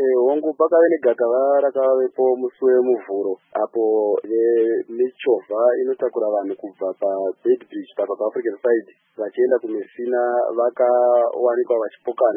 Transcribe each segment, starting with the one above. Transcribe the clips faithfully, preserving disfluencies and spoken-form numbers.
hongu pakave negakava rakavepo musi wemuvhuro apo michovha inotakura vanhu kubva paBedbridge papa paAfrican side vachienda kuMessina vakawanikwa vachipokana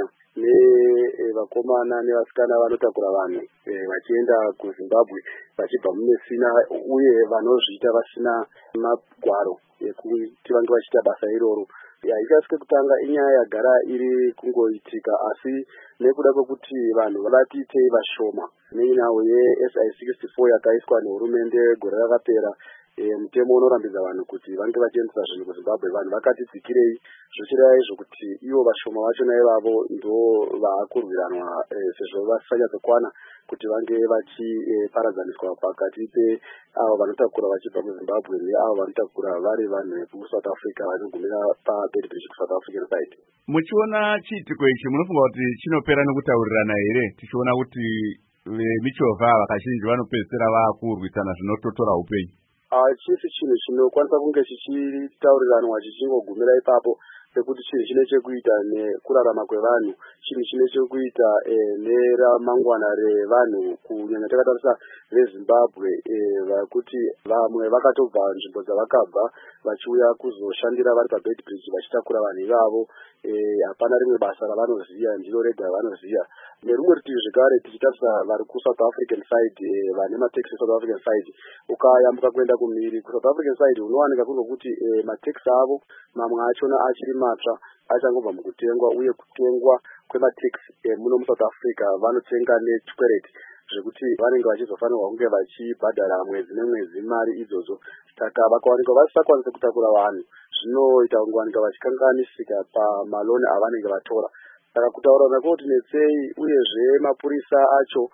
nevakomana nevasikana vanotakura vanhu vachienda kuZimbabwe vachibva muMessina uye vanozviita vasina magwaro ekuti vange vachiita basa iroro. Haikasike kutanga inyaya yagara iri kungoitika asi nekuda kwekuti vanhu vatiitei vashoma neinawo ye-S I sixty-four yakaiswa nehurumende gore rakapera. Mutemo unorambidza vanhu kuti vange vachiendesa zvinhu kuZimbabwe. Vanhu vakati dzikirei zvichireva izvo kuti ivo vashoma vachona ivavo ndo vaakurwiranwa sezvo vasanyadzokwana kuti vange vachiparadzaniswa pakati peavo vanotakura vachibva kuZimbabwe neavo vanotakura vari vanhu vekuSouth Africa vanogumira paBedbridge kuSouth African side. Muchiona chiitiko ichi munofunga kuti chinopera nekutaurirana here tichiona kuti vemichovha vakazhinji vanopedzisira vaakurwisana zvinototora upenyu? Hachisi chinhu chinokwanisa kunge chichitauriranwa chichingogumira ipapo sekuti chinhu chine chekuita nekurarama kwevanhu, chinhu chine chekuita neramangwana revanhu kunyanya takatarisa veZimbabwe vakuti vamwe vakatobva nzvimbo dzavakabva vachiuya kuzoshandira vari paBedbridge vachitakura vanhu ivavo. Hapana rimwe basa ravanoziva, ndiro rega vanoziva. Nerumwe rutivi zvekare tichitarisa vari kuSouth African side vane mataxi South African side ukayambuka kuenda kumhiri kuSouth African side unowanika kungokuti mataxi avo mamwe achona achiri matsva achangobva mukutengwa uye kutengwa kwemataxi muno muSouth Africa vanotenga nechikwereti zvekuti vanenge vachizofanirwa kunge vachibhadhara mwedzi nemwedzi mari idzodzo. Saka vakawanikwa vasisakwanisa kutakura vanhu zvinoita kungowanika vachikanganisika pamaloni avanenge vatora. Saka kutaurana kuti netsei uyezve mapurisa acho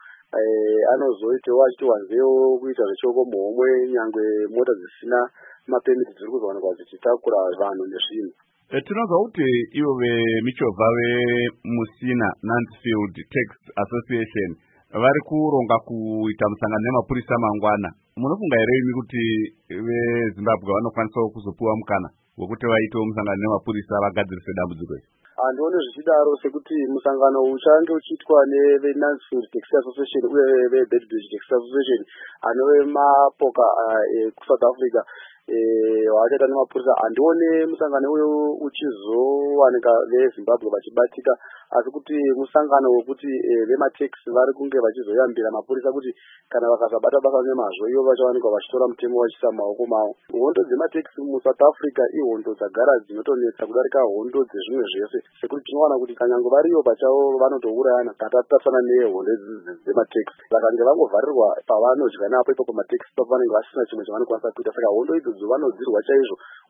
anozoitawo achiti wanzewo kuita zvechoko muhomwe nyangwe mota dzisina mapemiti dziri kuzowanikwa dzichitakura vanhu nezvinhu. Tinonzwa kuti ivo vemichovha veMusina Mansfield Taxi Association vari kuronga kuita musangano nemapurisa mangwana. Munofunga here imi kuti veZimbabwe vanokwanisa kuzopuwa mukana wekuti vaitewo musangano nemapurisa vagadzirise dambudziko iri? Handioni zvichidaro sekuti musangano uchange uchiitwa neveNansfield Taxi Association uye veBedbridge Taxi Association anove mapoka ekuSouth Africa wakaita nemapurisa. Handione musangano uyo uchizowanika veZimbabwe vachibatika, asi kuti musangano wekuti vemataxi vari kunge vachizoyambira mapurisa kuti kana vakasabata basa nemazvo ivo vachawanikwa vachitora mutemo vachiisa mumaoko mavo. Hondo dzemataxi muSouth Africa ihondo dzagara dzinotonetsa kudarika hondo dzezvimwe zvese, sekuti tinowana kuti kanyange variyo pachavo vanotourayana katatarisana nehondo dzemataxi. Vakange vangovharirwa pavanodya napo ipapo mataxi papo vanenge vasina chimwe chavanokwanisa kuita. Saka hondo idzodzo vanodzirwa chaizvo